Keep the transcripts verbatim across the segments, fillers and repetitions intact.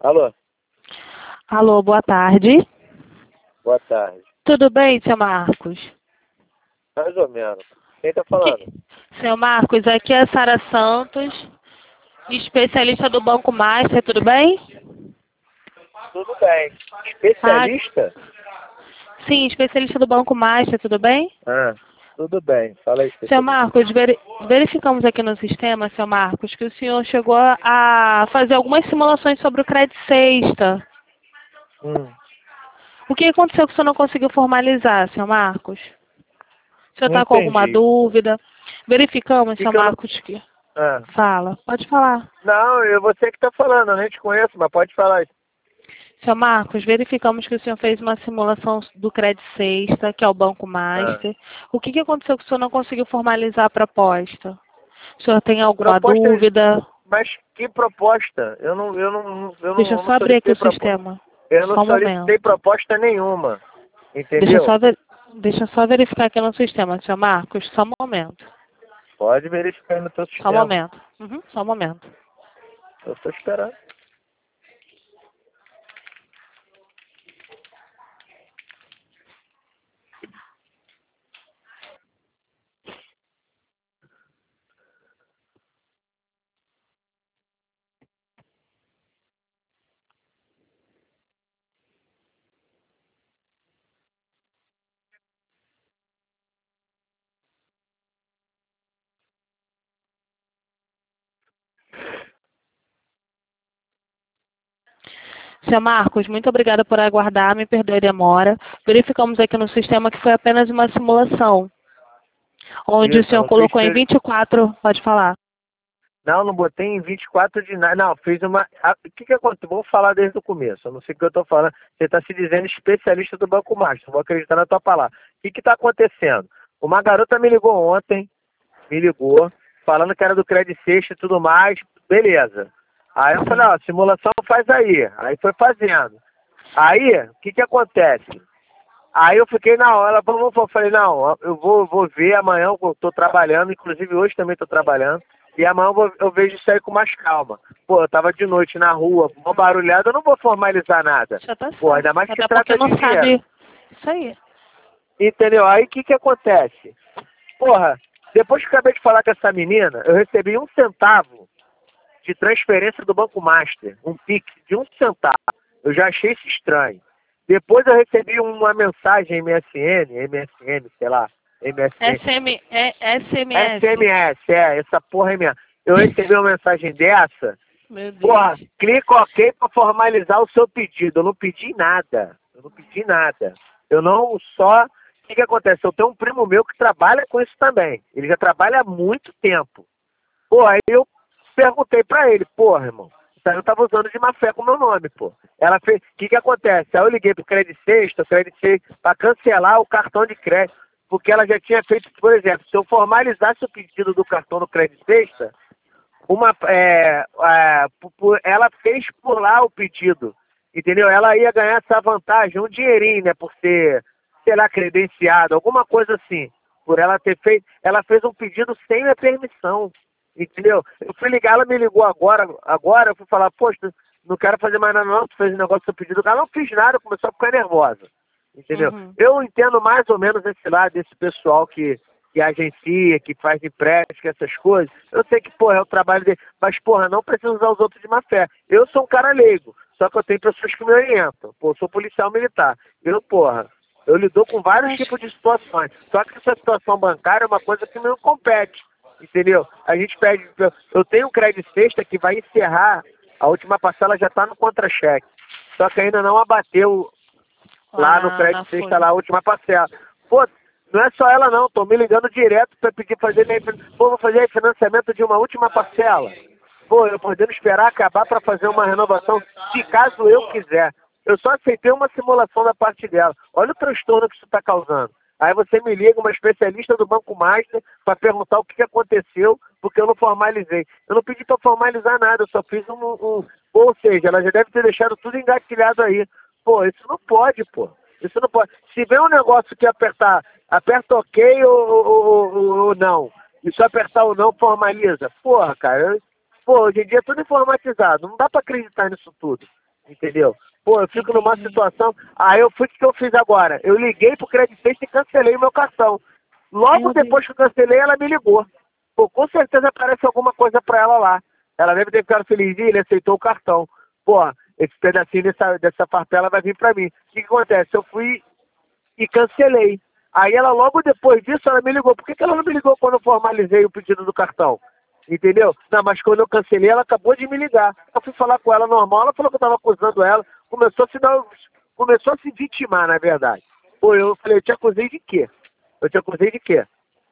Alô? Alô, boa tarde. Boa tarde. Tudo bem, seu Marcos? Mais ou menos. Quem tá falando? Que... Seu Marcos, aqui é a Sara Santos, especialista do Banco Master, tudo bem? Tudo bem. Ah, Especialista? sim, especialista do Banco Master, tudo bem? Ah, tudo bem. Fala aí, Seu especialista. Marcos, veri... verificamos aqui no sistema, seu Marcos, que o senhor chegou a fazer algumas simulações sobre o crédito sexta. Hum, O que aconteceu que o senhor não conseguiu formalizar, seu Marcos? O senhor não está com alguma entendi. dúvida? Verificamos, Que seu que eu não... Marcos, que... Ah. Fala, pode falar. Não, eu você que tá falando, eu nem te conheço, mas pode falar. Seu Marcos, verificamos que o senhor fez uma simulação do Crédito Sexta, que é o Banco Ah. Master. O que, que aconteceu que o senhor não conseguiu formalizar a proposta? O senhor tem alguma Proposta, dúvida? mas que proposta? Eu não, eu não, eu Deixa eu não, só não abrir aqui solicitei o proposta. sistema. Eu não Só um solicitei momento. proposta nenhuma. Deixa eu Entendeu? só, ver... Deixa eu só verificar aqui no sistema, seu Marcos. Só um momento. Pode verificar aí no teu Só um sistema. momento. Uhum, só um momento. Eu tô esperando. Seu Marcos, muito obrigada por aguardar. Me perdoe a demora. Verificamos aqui no sistema que foi apenas uma simulação, onde o Isso, eu senhor não fiz. colocou em vinte e quatro... Pode falar. Não, não botei em vinte e quatro de nada. Não, fiz uma. O que que aconteceu? Vou falar desde o começo. Eu não sei o que eu estou falando. Você está se dizendo especialista do Banco Master. Não vou acreditar na tua palavra. O que que está acontecendo? Uma garota me ligou ontem, me ligou, falando que era do Credit Sexta e tudo mais. Beleza. Aí eu falei, ó, simulação faz aí. Aí foi fazendo. Aí, o que que acontece? Aí eu fiquei na hora, ela falou, eu falei, não, eu vou, vou ver amanhã, eu tô trabalhando, inclusive hoje também tô trabalhando, e amanhã eu, vou, eu vejo isso aí com mais calma. Pô, eu tava de noite na rua, uma barulhada, eu não vou formalizar nada. Já tá Pô, certo. ainda mais que Até porque trata não de dinheiro. sabe. Isso aí. Entendeu? Aí o que que acontece? Porra, depois que eu acabei de falar com essa menina, eu recebi um centavo de transferência do Banco Master, um Pix de um centavo. Eu já achei isso estranho. Depois eu recebi uma mensagem M S N, M S N, sei lá, M S N. S M, é S M S. S M S, é, essa porra é minha. Eu recebi uma mensagem dessa, Meu Deus. porra, clica OK para formalizar o seu pedido. Eu não pedi nada. Eu não pedi nada. Eu não só. O que que acontece? Eu tenho um primo meu que trabalha com isso também. Ele já trabalha há muito tempo. Pô, aí eu perguntei pra ele, porra, irmão, você não tava usando de má fé com o meu nome, pô. Ela fez, o que que acontece? Aí eu liguei pro Credit Sexta, o Credit Sexta, pra cancelar o cartão de crédito, porque ela já tinha feito, por exemplo, se eu formalizasse o pedido do cartão do Credit Sexta, uma, é, é, por- por- ela fez por lá o pedido, entendeu? Ela ia ganhar essa vantagem, um dinheirinho, né, por ser, sei lá, credenciado, alguma coisa assim, por ela ter feito, ela fez um pedido sem minha permissão, entendeu? Eu fui ligar, ela me ligou agora, agora eu fui falar, poxa, não quero fazer mais nada não, tu fez um negócio do seu pedido, ela não fiz nada, começou a ficar nervosa, entendeu? Uhum. Eu entendo mais ou menos esse lado desse pessoal que que agencia, que faz empréstimo, essas coisas, eu sei que, porra, é o trabalho dele, mas, porra, não precisa usar os outros de má fé. Eu sou um cara leigo, só que eu tenho pessoas que me orientam. Pô, eu sou policial militar. Eu, porra, eu lido com vários Mas, tipos de situações. Só que essa situação bancária é uma coisa que não compete, entendeu? A gente pede, eu tenho um crédito sexta que vai encerrar, a última parcela já está no contra-cheque, só que ainda não abateu lá lá no na, crédito na sexta, folha. lá a última parcela. Pô, não é só ela não, tô me ligando direto para pedir fazer, pô, vou fazer financiamento de uma última parcela. Pô, eu podendo esperar acabar para fazer uma renovação, se caso eu quiser. Eu só aceitei uma simulação da parte dela. Olha o transtorno que isso está causando. Aí você me liga, uma especialista do Banco Master, para perguntar o que que aconteceu, porque eu não formalizei. Eu não pedi para formalizar nada, eu só fiz um, um... Ou seja, ela já deve ter deixado tudo engatilhado aí. Pô, isso não pode, pô. Isso não pode. Se vem um negócio que apertar, aperta OK ou, ou, ou, ou não. E se apertar ou não, formaliza. Porra, cara. Eu, pô, hoje em dia é tudo informatizado. Não dá pra acreditar nisso tudo. entendeu? Pô, eu fico numa situação... Aí eu fui, o que eu fiz agora? Eu liguei pro Credit Sexta e cancelei o meu cartão. Logo Meu depois Deus. que eu cancelei, ela me ligou. Pô, com certeza aparece alguma coisa pra ela lá. Ela deve ter ficado feliz e ele aceitou o cartão. Pô, esse pedacinho dessa, dessa farpela vai vir pra mim. O que, que acontece? Eu fui e cancelei. Aí ela, logo depois disso, ela me ligou. Por que, que ela não me ligou quando eu formalizei o pedido do cartão? Entendeu? Não, mas quando eu cancelei, ela acabou de me ligar. Eu fui falar com ela normal, ela falou que eu estava acusando ela. Começou a se dar, começou a se vitimar, na verdade. Pô, eu falei, eu te acusei de quê? Eu te acusei de quê?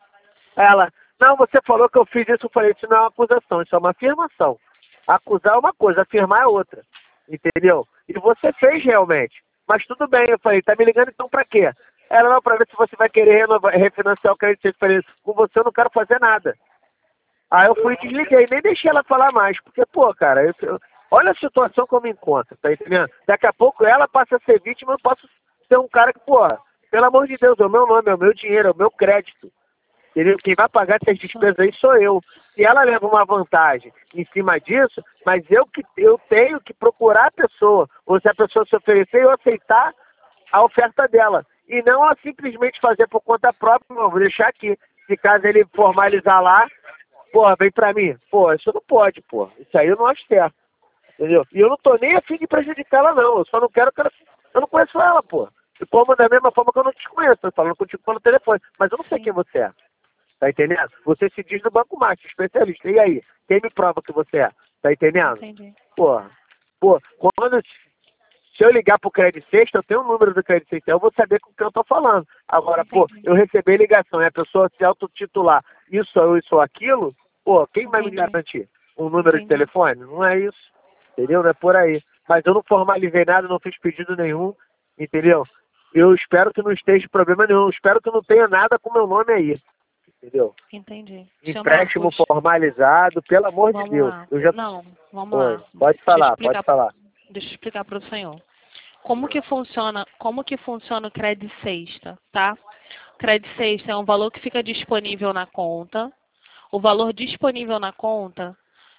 Ela, não, você falou que eu fiz isso. Eu falei, isso não é uma acusação, isso é uma afirmação. Acusar é uma coisa, afirmar é outra. Entendeu? E você fez realmente. Mas tudo bem, eu falei, tá me ligando então pra quê? Ela, não, pra ver se você vai querer renovar, refinanciar o crédito. Eu falei, com você eu não quero fazer nada. Aí eu fui e desliguei, nem deixei ela falar mais, porque, pô, cara, eu, eu, olha a situação que eu me encontro, tá entendendo? Daqui a pouco ela passa a ser vítima, eu posso ser um cara que, pô, pelo amor de Deus, é o meu nome, é o meu dinheiro, é o meu crédito. Entendeu? Quem vai pagar essas despesas aí sou eu. Se ela leva uma vantagem em cima disso, mas eu, que, eu tenho que procurar a pessoa, ou se a pessoa se oferecer, eu aceitar a oferta dela. E não ela simplesmente fazer por conta própria, não, vou deixar aqui. Se caso ele formalizar lá, porra, vem pra mim. Pô, isso não pode, pô. Isso aí eu não acho certo. Entendeu? E eu não tô nem afim de prejudicar ela, não. Eu só não quero que ela... Eu não conheço ela, pô. E como da mesma forma que eu não te conheço. Eu tô falando contigo pelo telefone. Mas eu não sei Sim. quem você é. Tá entendendo? Você se diz do Banco Master, especialista. E aí? Quem me prova que você é? Tá entendendo? Entendi. Pô, pô, quando... Se eu ligar pro Credit Sexta, eu tenho o número do Credit Sexta, eu vou saber com quem eu tô falando. Agora, pô, Entendi. eu recebi ligação e a pessoa se autotitular isso ou isso ou aquilo, pô, quem vai me Entendi. garantir? Um número de Entendi. telefone? Não é isso. Entendeu? Não é por aí. Mas eu não formalizei nada, não fiz pedido nenhum, entendeu? Eu espero que não esteja problema nenhum. Eu espero que não tenha nada com meu nome aí. Entendeu? Entendi. Seu Empréstimo Marcos, formalizado, pelo amor de vamos Deus. lá. Eu já... Não, vamos Oi, lá. pode Deixa eu falar, pode explicar, falar. deixa eu explicar para o senhor. Como que funciona, como que funciona o Credit Sexta, tá? O Credit Sexta é um valor que fica disponível na conta. O valor disponível na conta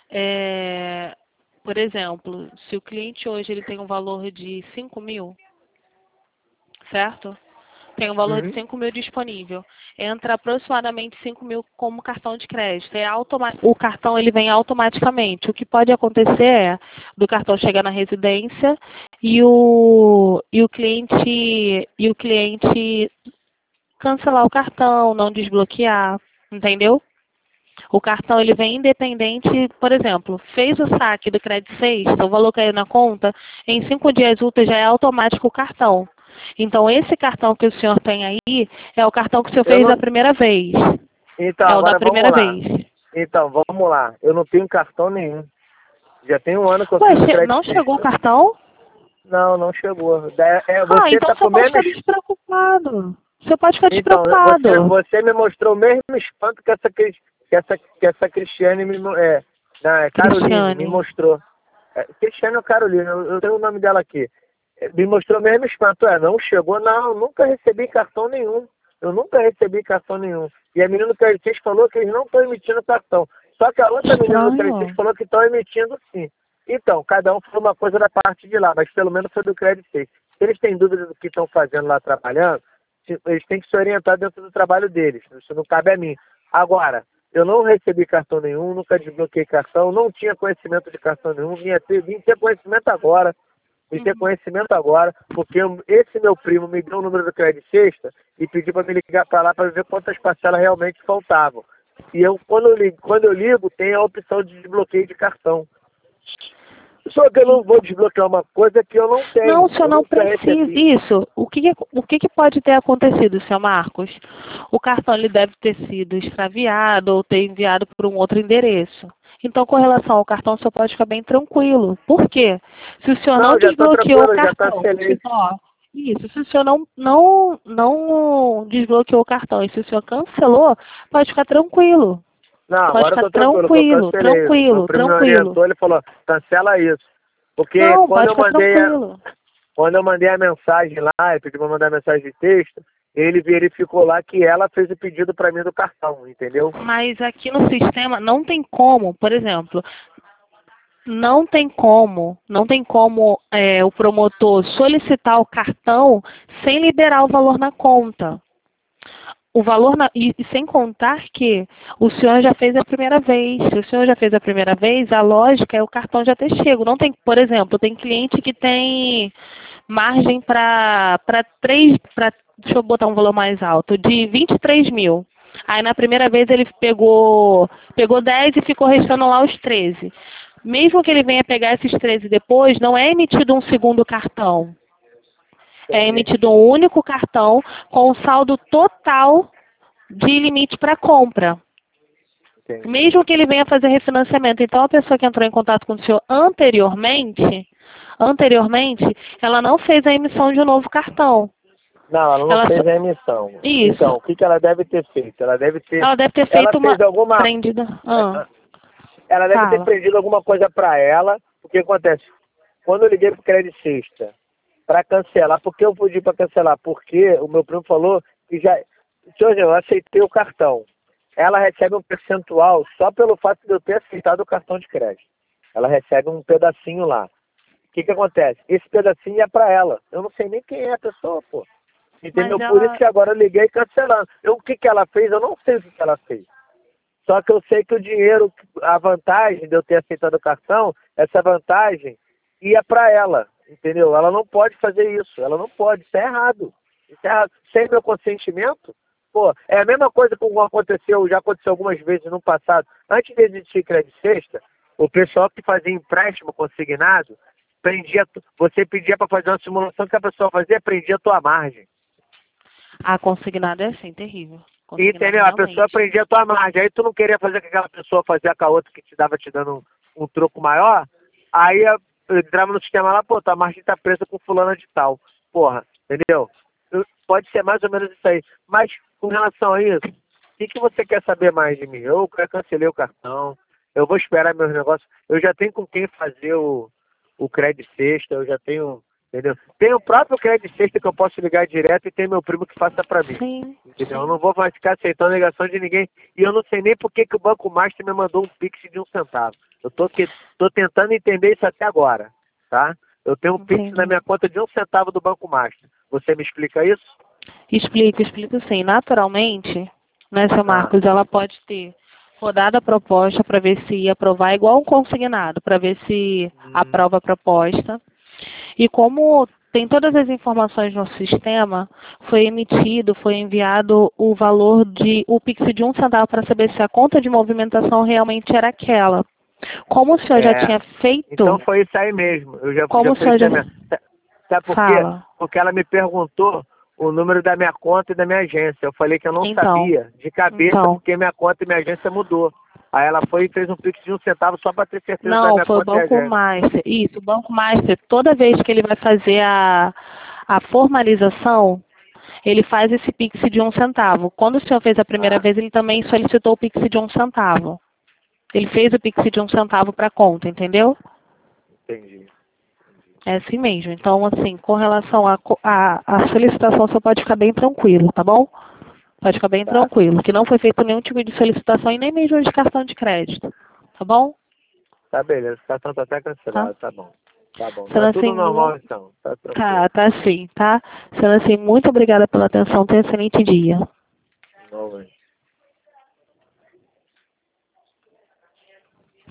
é, por exemplo, se o cliente hoje ele tem um valor de cinco mil, certo? Tem um valor de Uhum. cinco mil disponível. Entra aproximadamente cinco mil como cartão de crédito. É automa o cartão ele vem automaticamente. O que pode acontecer é do cartão chegar na residência e o, e o cliente e o cliente cancelar o cartão, não desbloquear, entendeu? O cartão ele vem independente, por exemplo, fez o saque do Credit Sexta, o valor caiu na conta, em cinco dias úteis já é automático o cartão. Então, esse cartão que o senhor tem aí é o cartão que o senhor Eu fez não... da primeira vez. Então, É o da agora primeira vamos lá. vez. Então, vamos lá. Eu não tenho cartão nenhum. Já tem um ano que eu Ué, fiz o che- Credit não chegou o Sexta. cartão? Não, não chegou. Da- É, Ah, você então tá o com senhor o pode mesmo... ficar es- despreocupado. O senhor pode ficar Então, você, despreocupado. você me mostrou o mesmo espanto que essa, Cris- que essa, que essa Cristiane me... mo- É, na, é Caroline me Cristiane. mostrou. É, Cristiane ou Caroline, eu, eu tenho o nome dela aqui. É, me mostrou o mesmo espanto. É, não chegou, não. Nunca recebi cartão nenhum. Eu nunca recebi cartão nenhum. E a menina do Credit Sexta falou que eles não estão emitindo cartão. Só que a outra menina do Credit Estranho. Sexta falou que estão emitindo sim. Então, cada um foi uma coisa da parte de lá, mas pelo menos foi do Credit Sexta. Se eles têm dúvidas do que estão fazendo lá trabalhando, se- eles têm que se orientar dentro do trabalho deles. Isso não cabe a mim. Agora, eu não recebi cartão nenhum, nunca desbloqueei cartão, não tinha conhecimento de cartão nenhum, vim ter, vim ter conhecimento agora. Vim ter Uhum. conhecimento agora, porque eu- esse meu primo me deu o número do Credit Sexta e pediu para me ligar para lá para ver quantas parcelas realmente faltavam. E eu, quando eu ligo, quando eu ligo, tem a opção de desbloqueio de cartão. Só que eu não vou desbloquear uma coisa que eu não Não, tenho. o senhor Eu não nunca precisa. recebi. Isso. O que, que- o que, que pode ter acontecido, senhor Marcos? O cartão ele deve ter sido extraviado ou ter enviado por um outro endereço. Então, com relação ao cartão, o senhor pode ficar bem tranquilo. Por quê? Se o senhor não Não, já estou desbloqueou o tranquilo, já cartão, cancelei. tipo, ó, isso, se o senhor não, não, não desbloqueou o cartão e se o senhor cancelou, pode ficar tranquilo. Não, Pode agora eu ficar estou tranquilo, que eu tranquilo, cancelei. Meu tranquilo, primo me tranquilo. orientou, ele falou, cancela isso. Porque Não, quando pode eu ficar mandei a, tranquilo. quando eu mandei a mensagem lá, eu pedi para mandar mensagem de texto, ele verificou lá que ela fez o pedido para mim do cartão, entendeu? Mas aqui no sistema não tem como, por exemplo, não tem como, não tem como é, o promotor solicitar o cartão sem liberar o valor na conta. O valor na, e, e sem contar que o senhor já fez a primeira vez. Se o senhor já fez a primeira vez, a lógica é o cartão já ter chego. Não tem, por exemplo, tem cliente que tem margem para para três, para deixa eu botar um valor mais alto, de vinte e três mil. Aí na primeira vez ele pegou pegou dez e ficou restando lá os treze. Mesmo que ele venha pegar esses treze depois, não é emitido um segundo cartão. É emitido um único cartão com o saldo total de limite para compra. Entendi. Mesmo que ele venha fazer refinanciamento. Então, a pessoa que entrou em contato com o senhor anteriormente, anteriormente, ela não fez a emissão de um novo cartão. Não, ela não Ela fez só- a emissão. Isso. Então, o que, que ela deve ter feito? Ela deve ter... Ela deve ter ela feito uma fez alguma... prendida. Ah, Ela deve ter fala. prendido alguma coisa para ela. O que acontece? Quando eu liguei pro Crédito Sexta para cancelar, por que eu pedi para cancelar? Porque o meu primo falou que já... Senhor, eu aceitei o cartão. Ela recebe um percentual só pelo fato de eu ter aceitado o cartão de crédito. Ela recebe um pedacinho lá. O que que acontece? Esse pedacinho é para ela. Eu não sei nem quem é a pessoa, pô. Entendeu? Mas Por ela- isso que agora eu liguei cancelando. Eu, o que que ela fez? Eu não sei o que que ela fez. Só que eu sei que o dinheiro, a vantagem de eu ter aceitado o cartão, essa vantagem ia para ela, entendeu? Ela não pode fazer isso, ela não pode, isso é errado. Isso é errado. Sem meu consentimento, pô, é a mesma coisa que aconteceu, já aconteceu algumas vezes no passado. Antes de existir Crédito Sexta, o pessoal que fazia empréstimo consignado, prendia, você pedia para fazer uma simulação que a pessoa fazia, prendia a tua margem. A consignada é assim, terrível. Consignado Entendeu? A realmente. pessoa prendia a tua margem. Aí tu não queria fazer com aquela pessoa fazia com a outra que te dava te dando um, um troco maior. Aí eu entrava no sistema lá, pô, tua margem tá presa com fulana de tal. Porra, entendeu? Eu- Pode ser mais ou menos isso aí. Mas com relação a isso, o que, que você quer saber mais de mim? Eu já cancelei o cartão, eu vou esperar meus negócios. Eu já tenho com quem fazer o, o crédito sexta, eu já tenho, entendeu? Tem o próprio crédito sexta que eu posso ligar direto e tem meu primo que faça pra mim. Sim. Entendeu? Eu não vou mais ficar aceitando negação de ninguém. E eu não sei nem por que, que o Banco Master me mandou um Pix de um centavo. Eu tô, que, tô tentando entender isso até agora, tá? Eu tenho um Pix Entendi. na minha conta de um centavo do Banco Master. Você me explica isso? Explico, explico sim. Naturalmente, né, seu Ah. Marcos, ela pode ter rodado a proposta para ver se ia aprovar igual um consignado, para ver se Hum. aprova a proposta. E como tem todas as informações no sistema, foi emitido, foi enviado o valor de o Pix de um centavo para saber se a conta de movimentação realmente era aquela. Como o senhor já É. tinha feito, Então foi isso aí mesmo. Eu já, como já o fiz senhor isso já aí mesmo. Sabe por quê? fala? Porque ela me perguntou o número da minha conta e da minha agência. Eu falei que eu não Então, sabia de cabeça então. porque minha conta e minha agência mudou. Aí ela foi e fez um Pix de um centavo só para ter certeza da Não, minha foi o conta e Banco agência. Master. Isso, o Banco Master, toda vez que ele vai fazer a, a formalização, ele faz esse Pix de um centavo. Quando o senhor fez a primeira Ah. vez, ele também solicitou o Pix de um centavo. Ele fez o Pix de um centavo para a conta, entendeu? Entendi. É assim mesmo. Então, assim, com relação à a, a, a solicitação, você pode ficar bem tranquilo, tá bom? Pode ficar bem Tá. tranquilo, que não foi feito nenhum tipo de solicitação e nem mesmo de cartão de crédito, tá bom? Tá beleza, o cartão tá até cancelado, Tá? tá bom. Tá bom. Sendo Tá tudo assim, normal mu- então. Tá tranquilo. tá, tá sim, tá? Sendo assim, muito obrigada pela atenção. Tenha um excelente dia.